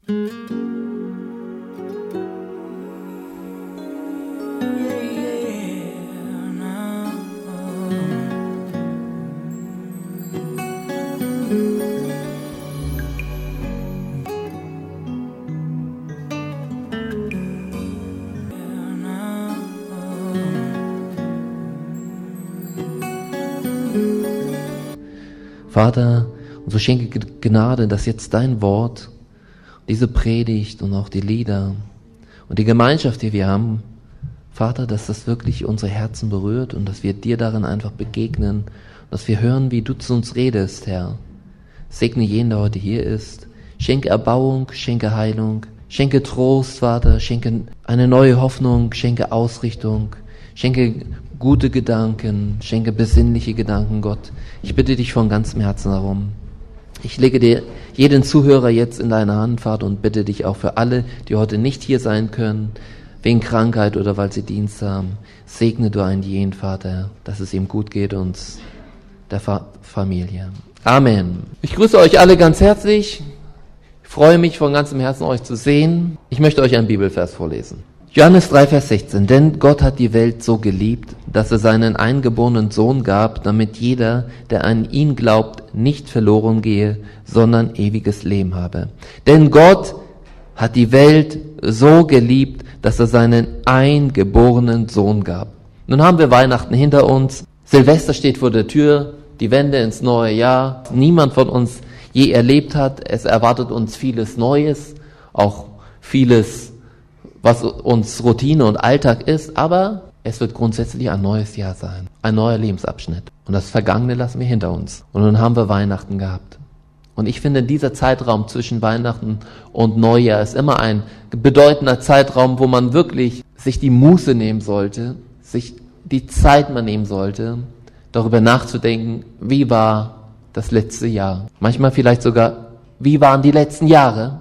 Vater, und so schenke Gnade, dass jetzt dein Wort, diese Predigt und auch die Lieder und die Gemeinschaft, die wir haben, Vater, dass das wirklich unsere Herzen berührt und dass wir dir darin einfach begegnen, dass wir hören, wie du zu uns redest, Herr. Segne jeden, der heute hier ist. Schenke Erbauung, schenke Heilung, schenke Trost, Vater, schenke eine neue Hoffnung, schenke Ausrichtung, schenke gute Gedanken, schenke besinnliche Gedanken, Gott. Ich bitte dich von ganzem Herzen darum. Ich lege dir jeden Zuhörer jetzt in deine Hand, Vater, und bitte dich auch für alle, die heute nicht hier sein können, wegen Krankheit oder weil sie Dienst haben. Segne du einen jeden, Vater, dass es ihm gut geht und der Familie. Amen. Ich grüße euch alle ganz herzlich. Ich freue mich von ganzem Herzen, euch zu sehen. Ich möchte euch einen Bibelvers vorlesen. Johannes 3, Vers 16. Denn Gott hat die Welt so geliebt, dass er seinen eingeborenen Sohn gab, damit jeder, der an ihn glaubt, nicht verloren gehe, sondern ewiges Leben habe. Denn Gott hat die Welt so geliebt, dass er seinen eingeborenen Sohn gab. Nun haben wir Weihnachten hinter uns. Silvester steht vor der Tür, die Wende ins neue Jahr. Niemand von uns je erlebt hat. Es erwartet uns vieles Neues, auch vieles, was uns Routine und Alltag ist, aber es wird grundsätzlich ein neues Jahr sein, ein neuer Lebensabschnitt. Und das Vergangene lassen wir hinter uns. Und nun haben wir Weihnachten gehabt. Und ich finde, dieser Zeitraum zwischen Weihnachten und Neujahr ist immer ein bedeutender Zeitraum, wo man wirklich sich die Muße nehmen sollte, sich die Zeit mal nehmen sollte, darüber nachzudenken, wie war das letzte Jahr. Manchmal vielleicht sogar, wie waren die letzten Jahre?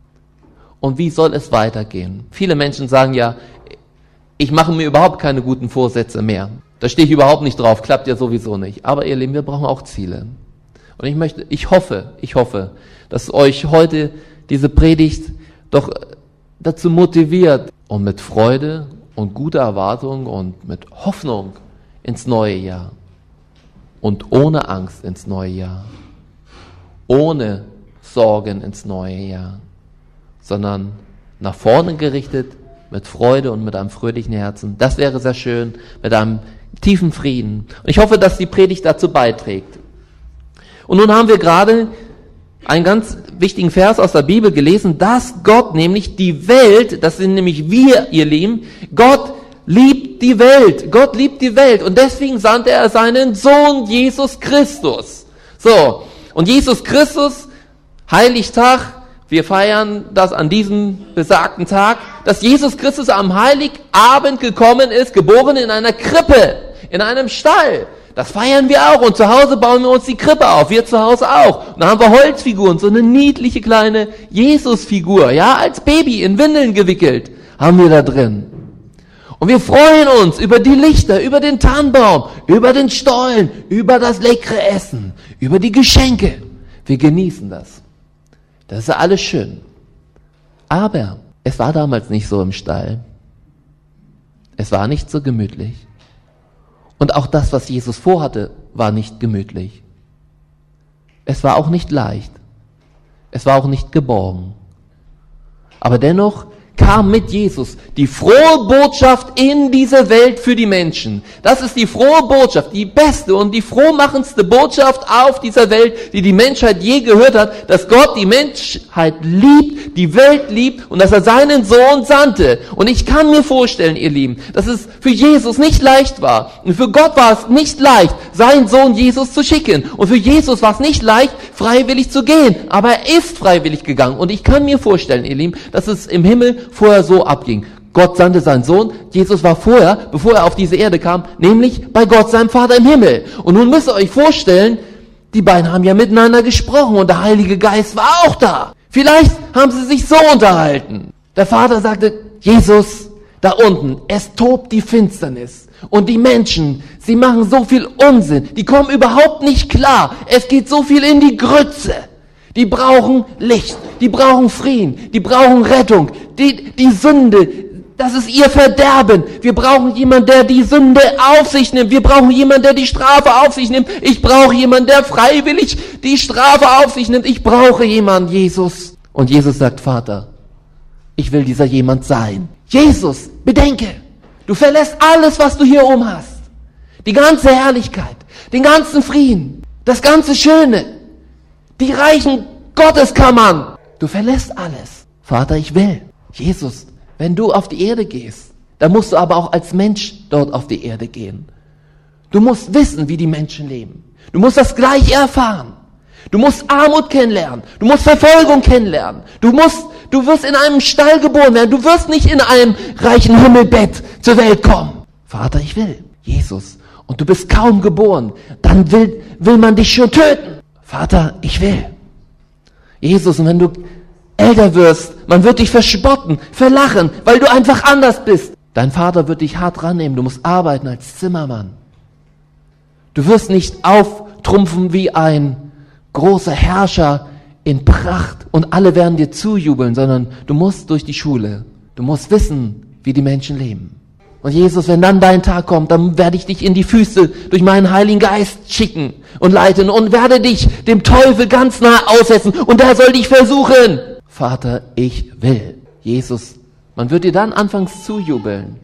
Und wie soll es weitergehen? Viele Menschen sagen ja, ich mache mir überhaupt keine guten Vorsätze mehr. Da stehe ich überhaupt nicht drauf, klappt ja sowieso nicht. Aber ihr Lieben, wir brauchen auch Ziele. Und ich hoffe, dass euch heute diese Predigt doch dazu motiviert und mit Freude und guter Erwartung und mit Hoffnung ins neue Jahr und ohne Angst ins neue Jahr, ohne Sorgen ins neue Jahr, sondern nach vorne gerichtet, mit Freude und mit einem fröhlichen Herzen. Das wäre sehr schön, mit einem tiefen Frieden. Und ich hoffe, dass die Predigt dazu beiträgt. Und nun haben wir gerade einen ganz wichtigen Vers aus der Bibel gelesen, dass Gott nämlich die Welt, das sind nämlich wir, ihr Lieben, Gott liebt die Welt. Gott liebt die Welt. Und deswegen sandte er seinen Sohn Jesus Christus. So, und Jesus Christus, Heiligtag, wir feiern das an diesem besagten Tag, dass Jesus Christus am Heiligabend gekommen ist, geboren in einer Krippe, in einem Stall. Das feiern wir auch und zu Hause bauen wir uns die Krippe auf, wir zu Hause auch. Und da haben wir Holzfiguren, so eine niedliche kleine Jesusfigur, ja, als Baby in Windeln gewickelt, haben wir da drin. Und wir freuen uns über die Lichter, über den Tannenbaum, über den Stollen, über das leckere Essen, über die Geschenke. Wir genießen das. Das ist alles schön. Aber es war damals nicht so im Stall. Es war nicht so gemütlich. Und auch das, was Jesus vorhatte, war nicht gemütlich. Es war auch nicht leicht. Es war auch nicht geborgen. Aber dennoch kam mit Jesus die frohe Botschaft in diese Welt für die Menschen. Das ist die frohe Botschaft, die beste und die frohmachendste Botschaft auf dieser Welt, die die Menschheit je gehört hat, dass Gott die Menschheit liebt, die Welt liebt und dass er seinen Sohn sandte. Und ich kann mir vorstellen, ihr Lieben, dass es für Jesus nicht leicht war. Und für Gott war es nicht leicht, seinen Sohn Jesus zu schicken. Und für Jesus war es nicht leicht, freiwillig zu gehen. Aber er ist freiwillig gegangen. Und ich kann mir vorstellen, ihr Lieben, dass es im Himmel vorher so abging. Gott sandte seinen Sohn, Jesus war vorher, bevor er auf diese Erde kam, nämlich bei Gott, seinem Vater im Himmel. Und nun müsst ihr euch vorstellen, die beiden haben ja miteinander gesprochen und der Heilige Geist war auch da. Vielleicht haben sie sich so unterhalten. Der Vater sagte, Jesus, da unten, es tobt die Finsternis. Und die Menschen, sie machen so viel Unsinn, die kommen überhaupt nicht klar. Es geht so viel in die Grütze. Die brauchen Licht, die brauchen Frieden, die brauchen Rettung. Die Sünde, das ist ihr Verderben. Wir brauchen jemanden, der die Sünde auf sich nimmt. Wir brauchen jemanden, der die Strafe auf sich nimmt. Ich brauche jemanden, der freiwillig die Strafe auf sich nimmt. Ich brauche jemanden, Jesus. Und Jesus sagt, Vater, ich will dieser jemand sein. Jesus, bedenke, du verlässt alles, was du hier oben hast. Die ganze Herrlichkeit, den ganzen Frieden, das ganze Schöne, die reichen Gotteskammern. Du verlässt alles. Vater, ich will. Jesus, wenn du auf die Erde gehst, dann musst du aber auch als Mensch dort auf die Erde gehen. Du musst wissen, wie die Menschen leben. Du musst das Gleiche erfahren. Du musst Armut kennenlernen. Du musst Verfolgung kennenlernen. Du wirst in einem Stall geboren werden. Du wirst nicht in einem reichen Himmelbett zur Welt kommen. Vater, ich will. Jesus. Und du bist kaum geboren. Dann will man dich schon töten. Vater, ich will. Jesus, und wenn du älter wirst, man wird dich verspotten, verlachen, weil du einfach anders bist. Dein Vater wird dich hart rannehmen. Du musst arbeiten als Zimmermann. Du wirst nicht auftrumpfen wie ein großer Herrscher in Pracht und alle werden dir zujubeln, sondern du musst durch die Schule. Du musst wissen, wie die Menschen leben. Und Jesus, wenn dann dein Tag kommt, dann werde ich dich in die Füße durch meinen Heiligen Geist schicken und leiten und werde dich dem Teufel ganz nah aussetzen und der soll dich versuchen. Vater, ich will. Jesus, man wird dir dann anfangs zujubeln,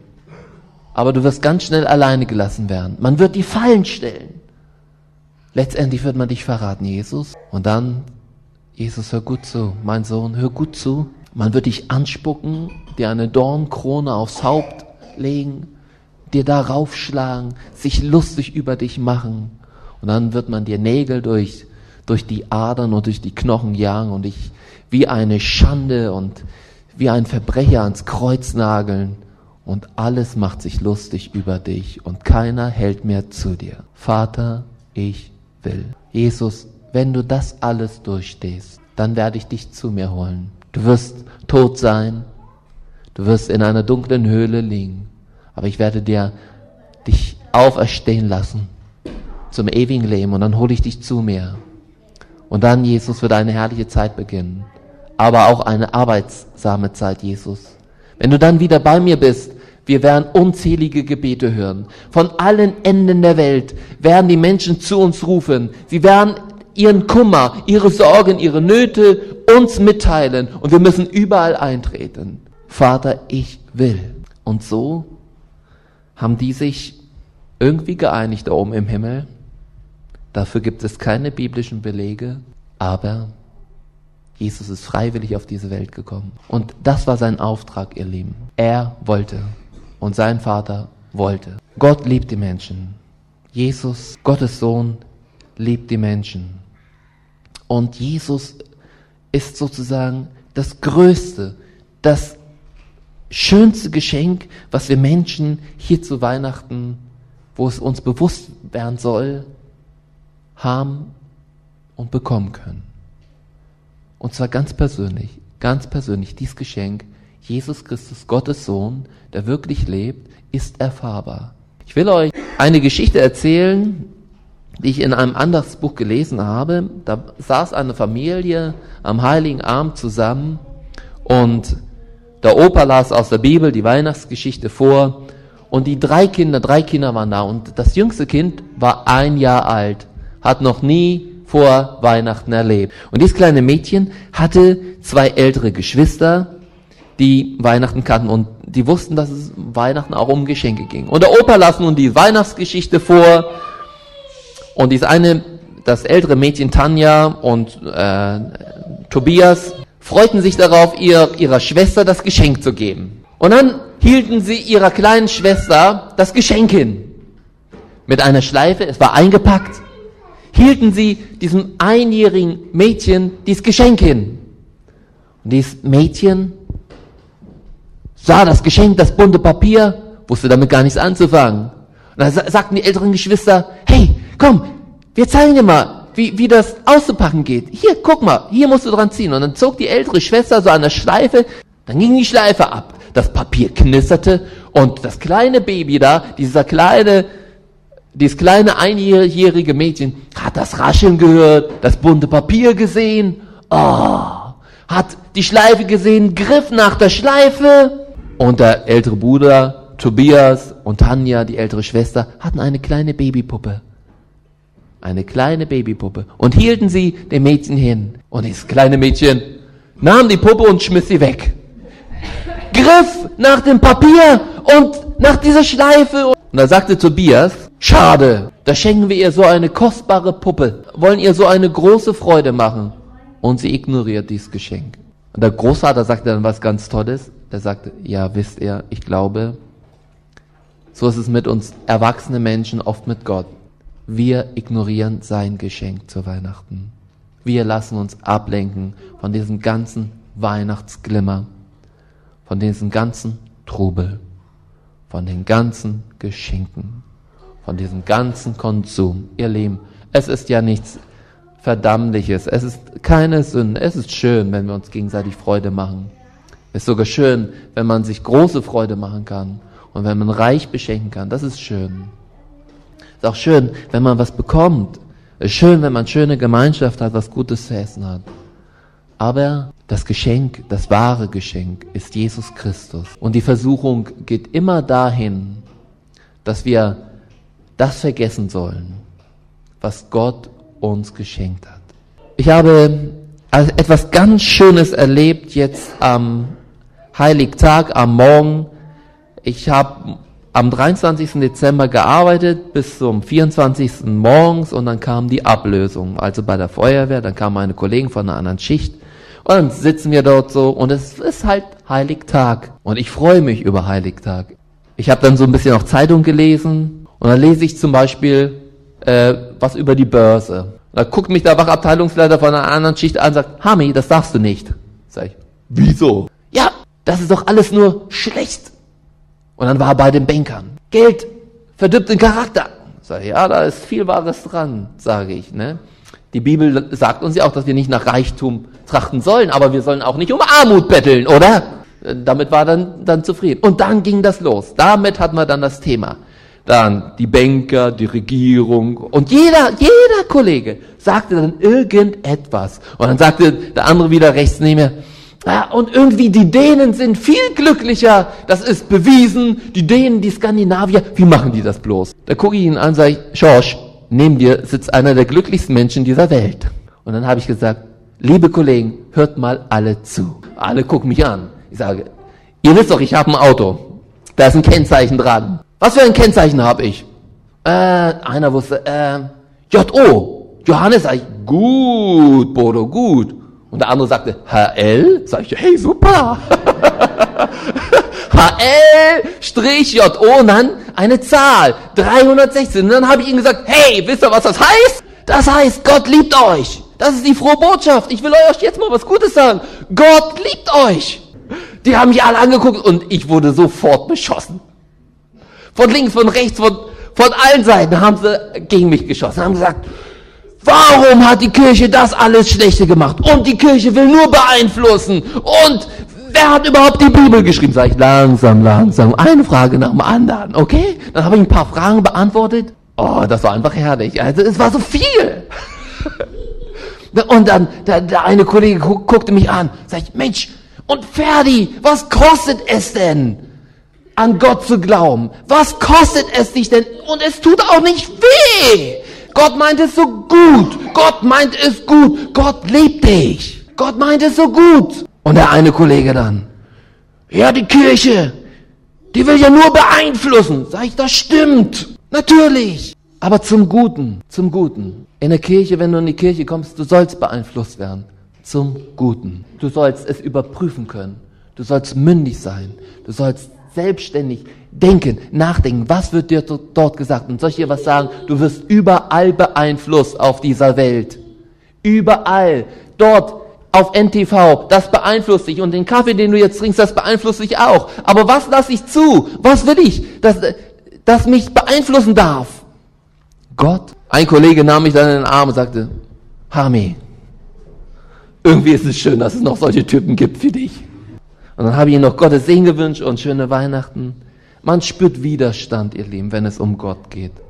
aber du wirst ganz schnell alleine gelassen werden. Man wird die Fallen stellen. Letztendlich wird man dich verraten, Jesus. Und dann, Jesus, hör gut zu, mein Sohn, hör gut zu. Man wird dich anspucken, dir eine Dornkrone aufs Haupt legen, dir darauf schlagen, sich lustig über dich machen. Und dann wird man dir Nägel durch die Adern und durch die Knochen jagen und dich wie eine Schande und wie ein Verbrecher ans Kreuz nageln. Und alles macht sich lustig über dich und keiner hält mehr zu dir. Vater, ich will. Jesus, wenn du das alles durchstehst, dann werde ich dich zu mir holen. Du wirst tot sein, du wirst in einer dunklen Höhle liegen, aber ich werde dich auferstehen lassen zum ewigen Leben und dann hole ich dich zu mir. Und dann, Jesus, wird eine herrliche Zeit beginnen, aber auch eine arbeitsame Zeit, Jesus. Wenn du dann wieder bei mir bist, wir werden unzählige Gebete hören. Von allen Enden der Welt werden die Menschen zu uns rufen. Sie werden ihren Kummer, ihre Sorgen, ihre Nöte uns mitteilen und wir müssen überall eintreten. Vater, ich will. Und so haben die sich irgendwie geeinigt da oben im Himmel. Dafür gibt es keine biblischen Belege, aber Jesus ist freiwillig auf diese Welt gekommen. Und das war sein Auftrag, ihr Lieben. Er wollte. Und sein Vater wollte. Gott liebt die Menschen. Jesus, Gottes Sohn, liebt die Menschen. Und Jesus ist sozusagen das größte, das schönste Geschenk, was wir Menschen hier zu Weihnachten, wo es uns bewusst werden soll, haben und bekommen können. Und zwar ganz persönlich, dieses Geschenk, Jesus Christus, Gottes Sohn, der wirklich lebt, ist erfahrbar. Ich will euch eine Geschichte erzählen, die ich in einem Andachtsbuch gelesen habe. Da saß eine Familie am Heiligen Abend zusammen und der Opa las aus der Bibel die Weihnachtsgeschichte vor und die drei Kinder waren da und das jüngste Kind war 1 Jahr alt, hat noch nie vor Weihnachten erlebt. Und dieses kleine Mädchen hatte 2 ältere Geschwister, die Weihnachten kannten und die wussten, dass es Weihnachten auch um Geschenke ging. Und der Opa las nun die Weihnachtsgeschichte vor und das ältere Mädchen Tanja und Tobias freuten sich darauf, ihrer Schwester das Geschenk zu geben. Und dann hielten sie ihrer kleinen Schwester das Geschenk hin. Mit einer Schleife, es war eingepackt, hielten sie diesem 1-jährigen Mädchen dieses Geschenk hin. Und dieses Mädchen sah das Geschenk, das bunte Papier, wusste damit gar nichts anzufangen. Und dann sagten die älteren Geschwister, hey, komm, wir zeigen dir mal, wie das auszupacken geht. Hier, guck mal, hier musst du dran ziehen. Und dann zog die ältere Schwester so an der Schleife, dann ging die Schleife ab. Das Papier knisterte und das kleine Baby da, dieses kleine 1-jährige Mädchen, hat das Rascheln gehört, das bunte Papier gesehen hat die Schleife gesehen, griff nach der Schleife. Und der ältere Bruder, Tobias und Tanja, die ältere Schwester, hatten eine kleine Babypuppe. Eine kleine Babypuppe. Und hielten sie dem Mädchen hin. Und das kleine Mädchen nahm die Puppe und schmiss sie weg. Griff nach dem Papier und nach dieser Schleife. Und da sagte Tobias, schade, da schenken wir ihr so eine kostbare Puppe, wollen ihr so eine große Freude machen. Und sie ignoriert dieses Geschenk. Und der Großvater sagte dann was ganz Tolles. Der sagte, ja, wisst ihr, ich glaube, so ist es mit uns erwachsenen Menschen, oft mit Gott. Wir ignorieren sein Geschenk zu Weihnachten. Wir lassen uns ablenken von diesem ganzen Weihnachtsglimmer, von diesem ganzen Trubel, von den ganzen Geschenken, von diesem ganzen Konsum. Ihr Lieben, es ist ja nichts Verdammliches, es ist keine Sünde, es ist schön, wenn wir uns gegenseitig Freude machen. Es ist sogar schön, wenn man sich große Freude machen kann und wenn man reich beschenken kann, das ist schön. Es ist auch schön, wenn man was bekommt. Es ist schön, wenn man schöne Gemeinschaft hat, was Gutes zu essen hat. Aber das Geschenk, das wahre Geschenk ist Jesus Christus. Und die Versuchung geht immer dahin, dass wir das vergessen sollen, was Gott uns geschenkt hat. Ich habe etwas ganz Schönes erlebt jetzt am Heiligtag, am Morgen. Ich habe am 23. Dezember gearbeitet bis zum 24. morgens und dann kam die Ablösung. Also bei der Feuerwehr, dann kamen meine Kollegen von einer anderen Schicht und dann sitzen wir dort so und es ist halt Heiligtag. Und ich freue mich über Heiligtag. Ich habe dann so ein bisschen auch Zeitung gelesen und dann lese ich zum Beispiel was über die Börse. Und da guckt mich der Wachabteilungsleiter von einer anderen Schicht an und sagt, Hami, das darfst du nicht. Sag ich, wieso? Ja, das ist doch alles nur schlecht. Und dann war er bei den Bankern. Geld verdirbt den Charakter. Sag ich, ja, da ist viel Wahres dran, sage ich. Ne? Die Bibel sagt uns ja auch, dass wir nicht nach Reichtum trachten sollen, aber wir sollen auch nicht um Armut betteln, oder? Damit war dann zufrieden. Und dann ging das los. Damit hatten wir dann das Thema. Dann die Banker, die Regierung und jeder Kollege sagte dann irgendetwas. Und dann sagte der andere wieder rechts neben mir, ja, und irgendwie die Dänen sind viel glücklicher, das ist bewiesen, die Dänen, die Skandinavier, wie machen die das bloß? Da gucke ich ihn an und sage, Schorsch, neben dir sitzt einer der glücklichsten Menschen dieser Welt. Und dann habe ich gesagt, liebe Kollegen, hört mal alle zu. Alle gucken mich an. Ich sage, ihr wisst doch, ich habe ein Auto. Da ist ein Kennzeichen dran. Was für ein Kennzeichen habe ich? Einer wusste, J.O. Johannes, sag ich, gut, Bodo, gut. Und der andere sagte, HL? Sag ich, hey, super. HL-J.O. und dann eine Zahl, 316. Und dann habe ich ihm gesagt, hey, wisst ihr, was das heißt? Das heißt, Gott liebt euch. Das ist die frohe Botschaft. Ich will euch jetzt mal was Gutes sagen. Gott liebt euch. Die haben mich alle angeguckt und ich wurde sofort beschossen. Von links, von rechts, von allen Seiten haben sie gegen mich geschossen, haben gesagt, warum hat die Kirche das alles Schlechte gemacht? Und die Kirche will nur beeinflussen. Und wer hat überhaupt die Bibel geschrieben? Sag ich, langsam, eine Frage nach dem anderen, okay? Dann habe ich ein paar Fragen beantwortet. Oh, das war einfach herrlich. Also es war so viel. Und dann der eine Kollege guckte mich an, sag ich, Mensch, und Ferdi, was kostet es denn, an Gott zu glauben? Was kostet es dich denn? Und es tut auch nicht weh. Gott meint es so gut. Gott meint es gut. Gott liebt dich. Gott meint es so gut. Und der eine Kollege dann, ja, die Kirche, die will ja nur beeinflussen. Sag ich, das stimmt. Natürlich. Aber zum Guten, zum Guten. In der Kirche, wenn du in die Kirche kommst, du sollst beeinflusst werden. Zum Guten. Du sollst es überprüfen können. Du sollst mündig sein. Du sollst selbstständig denken, nachdenken. Was wird dir dort gesagt? Und soll ich dir was sagen? Du wirst überall beeinflusst auf dieser Welt. Überall. Dort auf NTV, das beeinflusst dich. Und den Kaffee, den du jetzt trinkst, das beeinflusst dich auch. Aber was lasse ich zu? Was will ich, das mich beeinflussen darf? Gott. Ein Kollege nahm mich dann in den Arm und sagte, Hami, irgendwie ist es schön, dass es noch solche Typen gibt wie dich. Und dann habe ich ihm noch Gottes Segen gewünscht und schöne Weihnachten. Man spürt Widerstand, ihr Lieben, wenn es um Gott geht.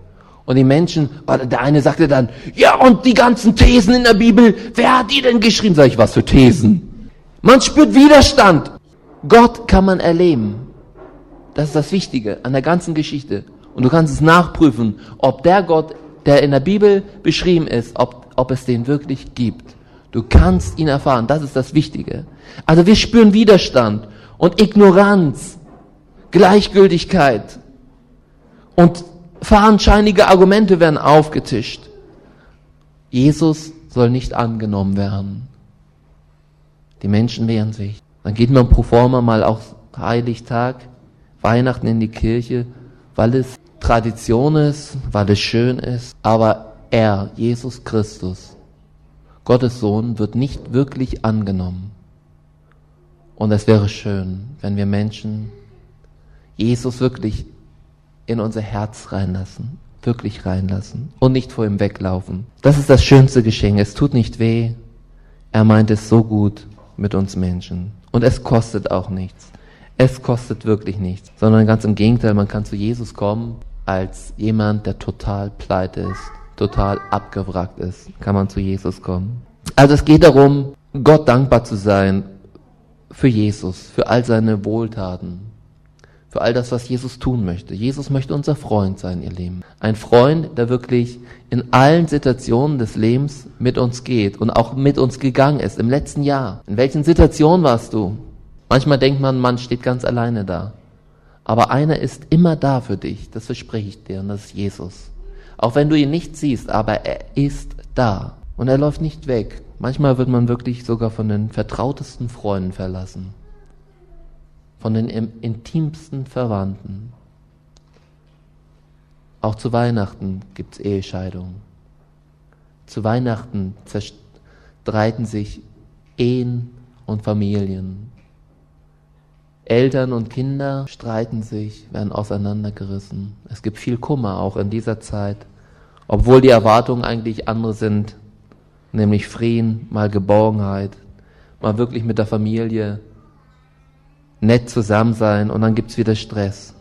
Und die Menschen, der eine sagte dann, ja, und die ganzen Thesen in der Bibel, wer hat die denn geschrieben? Sag ich, was für Thesen? Man spürt Widerstand. Gott kann man erleben. Das ist das Wichtige an der ganzen Geschichte. Und du kannst es nachprüfen, ob der Gott, der in der Bibel beschrieben ist, ob es den wirklich gibt. Du kannst ihn erfahren, das ist das Wichtige. Also wir spüren Widerstand und Ignoranz, Gleichgültigkeit und fadenscheinige Argumente werden aufgetischt. Jesus soll nicht angenommen werden. Die Menschen wehren sich. Dann geht man pro forma mal auf Heiligtag, Weihnachten in die Kirche, weil es Tradition ist, weil es schön ist. Aber er, Jesus Christus, Gottes Sohn, wird nicht wirklich angenommen. Und es wäre schön, wenn wir Menschen Jesus wirklich in unser Herz reinlassen, wirklich reinlassen und nicht vor ihm weglaufen. Das ist das schönste Geschenk. Es tut nicht weh. Er meint es so gut mit uns Menschen. Und es kostet auch nichts. Es kostet wirklich nichts. Sondern ganz im Gegenteil, man kann zu Jesus kommen als jemand, der total pleite ist, total abgewrackt ist. Kann man zu Jesus kommen. Also es geht darum, Gott dankbar zu sein für Jesus, für all seine Wohltaten. Für all das, was Jesus tun möchte. Jesus möchte unser Freund sein, ihr Lieben. Ein Freund, der wirklich in allen Situationen des Lebens mit uns geht und auch mit uns gegangen ist im letzten Jahr. In welchen Situationen warst du? Manchmal denkt man steht ganz alleine da. Aber einer ist immer da für dich, das verspreche ich dir, und das ist Jesus. Auch wenn du ihn nicht siehst, aber er ist da. Und er läuft nicht weg. Manchmal wird man wirklich sogar von den vertrautesten Freunden verlassen. Von den intimsten Verwandten. Auch zu Weihnachten gibt's Ehescheidungen. Zu Weihnachten zerstreiten sich Ehen und Familien. Eltern und Kinder streiten sich, werden auseinandergerissen. Es gibt viel Kummer auch in dieser Zeit, obwohl die Erwartungen eigentlich andere sind, nämlich Frieden, mal Geborgenheit, mal wirklich mit der Familie nett zusammen sein, und dann gibt's wieder Stress.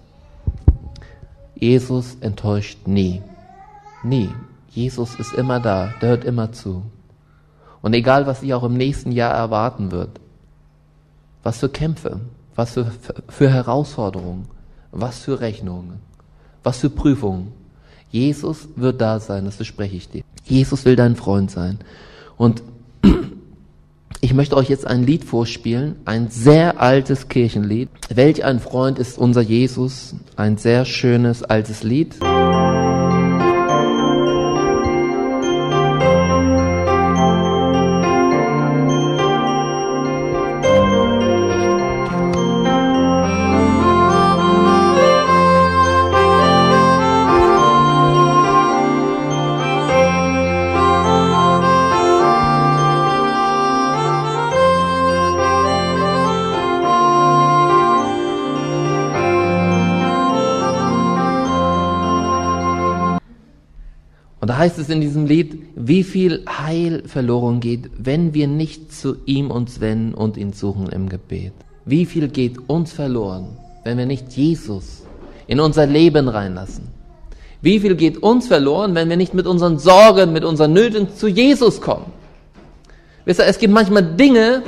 Jesus enttäuscht nie. Nie. Jesus ist immer da, der hört immer zu. Und egal, was dich auch im nächsten Jahr erwarten wird, was für Kämpfe, was für Herausforderungen, was für Rechnungen, was für Prüfungen, Jesus wird da sein, das verspreche ich dir. Jesus will dein Freund sein. Und ich möchte euch jetzt ein Lied vorspielen, ein sehr altes Kirchenlied. Welch ein Freund ist unser Jesus, ein sehr schönes altes Lied. Und da heißt es in diesem Lied, wie viel Heil verloren geht, wenn wir nicht zu ihm uns wenden und ihn suchen im Gebet. Wie viel geht uns verloren, wenn wir nicht Jesus in unser Leben reinlassen? Wie viel geht uns verloren, wenn wir nicht mit unseren Sorgen, mit unseren Nöten zu Jesus kommen? Wisst ihr, es gibt manchmal Dinge,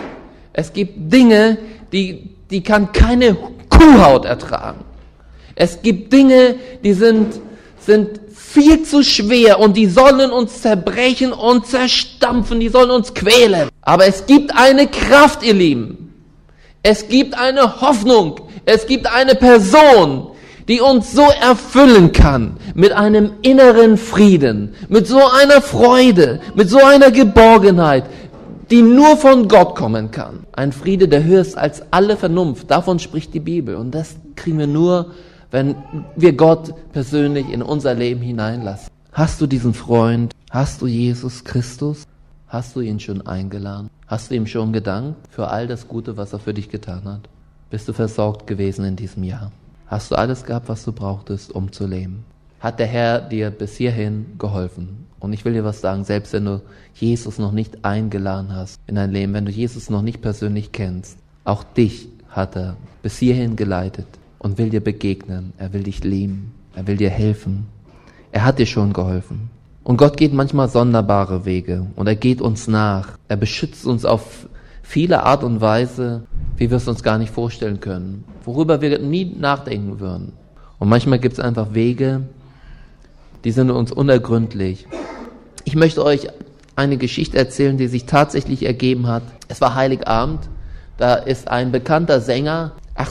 die kann keine Kuhhaut ertragen. Es gibt Dinge, die sind viel zu schwer und die sollen uns zerbrechen und zerstampfen, die sollen uns quälen. Aber es gibt eine Kraft, ihr Lieben. Es gibt eine Hoffnung. Es gibt eine Person, die uns so erfüllen kann mit einem inneren Frieden, mit so einer Freude, mit so einer Geborgenheit, die nur von Gott kommen kann. Ein Friede, der höher ist als alle Vernunft. Davon spricht die Bibel. Und das kriegen wir nur, wenn wir Gott persönlich in unser Leben hineinlassen. Hast du diesen Freund? Hast du Jesus Christus? Hast du ihn schon eingeladen? Hast du ihm schon gedankt für all das Gute, was er für dich getan hat? Bist du versorgt gewesen in diesem Jahr? Hast du alles gehabt, was du brauchtest, um zu leben? Hat der Herr dir bis hierhin geholfen? Und ich will dir was sagen, selbst wenn du Jesus noch nicht eingeladen hast in dein Leben, wenn du Jesus noch nicht persönlich kennst, auch dich hat er bis hierhin geleitet und will dir begegnen. Er will dich lieben. Er will dir helfen. Er hat dir schon geholfen. Und Gott geht manchmal sonderbare Wege und er geht uns nach. Er beschützt uns auf viele Art und Weise, wie wir es uns gar nicht vorstellen können, worüber wir nie nachdenken würden. Und manchmal gibt es einfach Wege, die sind uns unergründlich. Ich möchte euch eine Geschichte erzählen, die sich tatsächlich ergeben hat. Es war Heiligabend, da ist ein bekannter Sänger,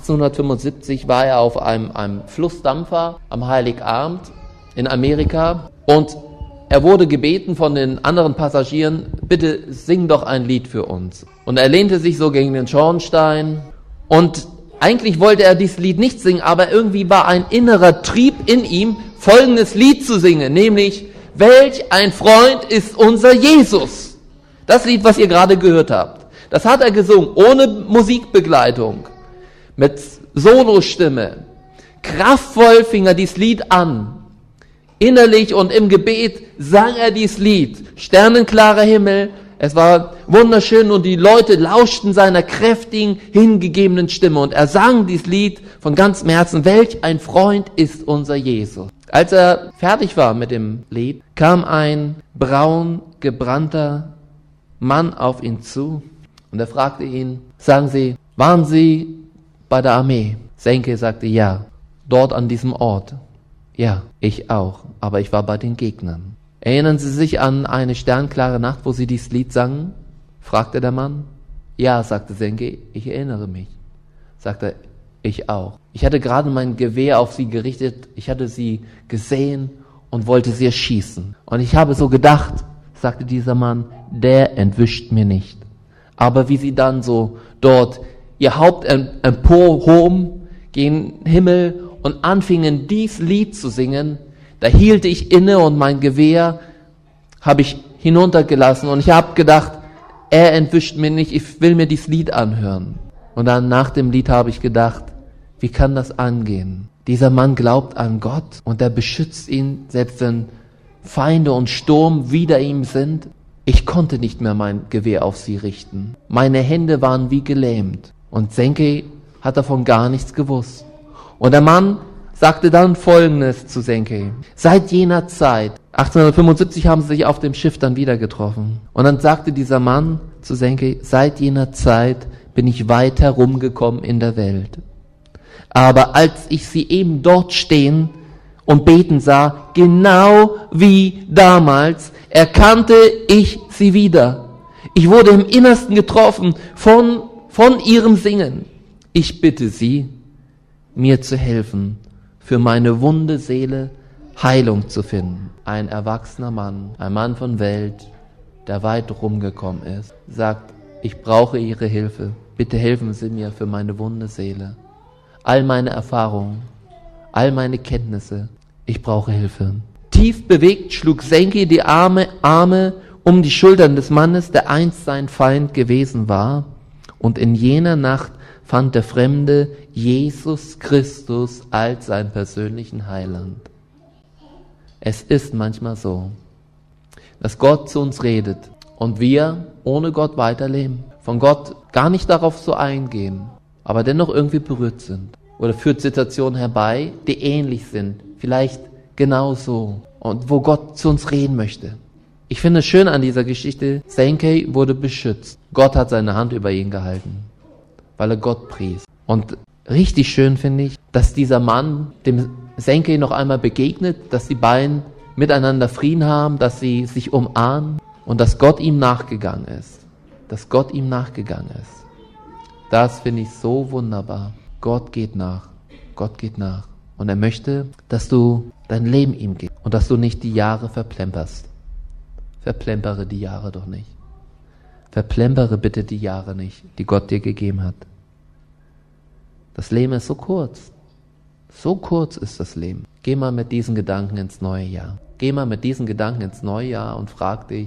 1875 war er auf einem Flussdampfer am Heiligabend in Amerika und er wurde gebeten von den anderen Passagieren, bitte sing doch ein Lied für uns. Und er lehnte sich so gegen den Schornstein und eigentlich wollte er dieses Lied nicht singen, aber irgendwie war ein innerer Trieb in ihm, folgendes Lied zu singen, nämlich welch ein Freund ist unser Jesus. Das Lied, was ihr gerade gehört habt, das hat er gesungen, ohne Musikbegleitung, mit Solostimme. Kraftvoll fing er dieses Lied an. Innerlich und im Gebet sang er dieses Lied. Sternenklarer Himmel, es war wunderschön und die Leute lauschten seiner kräftigen, hingegebenen Stimme. Und er sang dieses Lied von ganzem Herzen, welch ein Freund ist unser Jesus. Als er fertig war mit dem Lied, kam ein braun gebrannter Mann auf ihn zu und er fragte ihn, sagen Sie, waren Sie bei der Armee? Senke sagte, ja, dort an diesem Ort. Ja, ich auch, aber ich war bei den Gegnern. Erinnern Sie sich an eine sternklare Nacht, wo Sie dieses Lied sangen? Fragte der Mann. Ja, sagte Senke, ich erinnere mich. Sagte, ich auch. Ich hatte gerade mein Gewehr auf Sie gerichtet, ich hatte Sie gesehen und wollte Sie erschießen. Und ich habe so gedacht, sagte dieser Mann, der entwischt mir nicht. Aber wie Sie dann so dort Ihr Haupt emporhoben gen Himmel und anfingen, dies Lied zu singen, da hielt ich inne und mein Gewehr habe ich hinuntergelassen und ich habe gedacht, er entwischt mir nicht, ich will mir dieses Lied anhören. Und dann nach dem Lied habe ich gedacht, wie kann das angehen? Dieser Mann glaubt an Gott und er beschützt ihn, selbst wenn Feinde und Sturm wider ihm sind. Ich konnte nicht mehr mein Gewehr auf sie richten. Meine Hände waren wie gelähmt. Und Senke hat davon gar nichts gewusst. Und der Mann sagte dann Folgendes zu Senke. Seit jener Zeit, 1875 haben sie sich auf dem Schiff dann wieder getroffen. Und dann sagte dieser Mann zu Senke, seit jener Zeit bin ich weit herumgekommen in der Welt. Aber als ich sie eben dort stehen und beten sah, genau wie damals, erkannte ich sie wieder. Ich wurde im Innersten getroffen von ihrem Singen. Ich bitte Sie, mir zu helfen, für meine wunde Seele Heilung zu finden. Ein erwachsener Mann, ein Mann von Welt, der weit rumgekommen ist, sagt, ich brauche Ihre Hilfe. Bitte helfen Sie mir für meine wunde Seele. All meine Erfahrungen, all meine Kenntnisse, ich brauche Hilfe. Tief bewegt schlug Senke die Arme um die Schultern des Mannes, der einst sein Feind gewesen war. Und in jener Nacht fand der Fremde Jesus Christus als seinen persönlichen Heiland. Es ist manchmal so, dass Gott zu uns redet und wir ohne Gott weiterleben, von Gott gar nicht darauf so eingehen, aber dennoch irgendwie berührt sind. Oder führt Situationen herbei, die ähnlich sind, vielleicht genauso und wo Gott zu uns reden möchte. Ich finde es schön an dieser Geschichte, Senke wurde beschützt. Gott hat seine Hand über ihn gehalten, weil er Gott pries. Und richtig schön finde ich, dass dieser Mann dem Senke noch einmal begegnet, dass die beiden miteinander Frieden haben, dass sie sich umarmen und dass Gott ihm nachgegangen ist. Dass Gott ihm nachgegangen ist. Das finde ich so wunderbar. Gott geht nach. Gott geht nach. Und er möchte, dass du dein Leben ihm gibst und dass du nicht die Jahre verplemperst. Verplempere die Jahre doch nicht. Verplempere bitte die Jahre nicht, die Gott dir gegeben hat. Das Leben ist so kurz. So kurz ist das Leben. Geh mal mit diesen Gedanken ins neue Jahr. Geh mal mit diesen Gedanken ins neue Jahr und frag dich,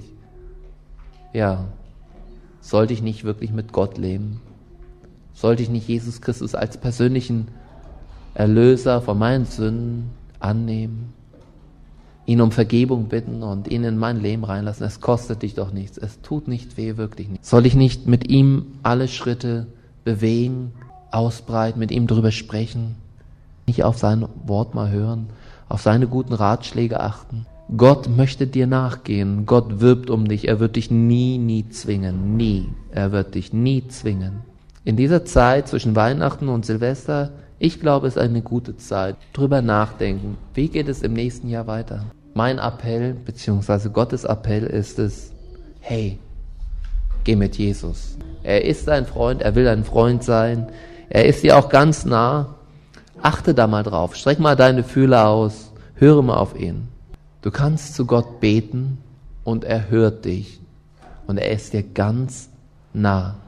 ja, sollte ich nicht wirklich mit Gott leben? Sollte ich nicht Jesus Christus als persönlichen Erlöser von meinen Sünden annehmen? Ihn um Vergebung bitten und ihn in mein Leben reinlassen? Es kostet dich doch nichts. Es tut nicht weh, wirklich nicht. Soll ich nicht mit ihm alle Schritte bewegen, ausbreiten, mit ihm drüber sprechen? Nicht auf sein Wort mal hören? auf seine guten Ratschläge achten. Gott möchte dir nachgehen. Gott wirbt um dich. Er wird dich nie zwingen. Nie. Er wird dich nie zwingen. In dieser Zeit zwischen Weihnachten und Silvester, ich glaube, es ist eine gute Zeit. Drüber nachdenken. Wie geht es im nächsten Jahr weiter? Mein Appell, beziehungsweise Gottes Appell ist es, hey, geh mit Jesus. Er ist dein Freund, er will dein Freund sein. Er ist dir auch ganz nah. Achte da mal drauf. Streck mal deine Fühler aus. Höre mal auf ihn. Du kannst zu Gott beten und er hört dich. Und er ist dir ganz nah.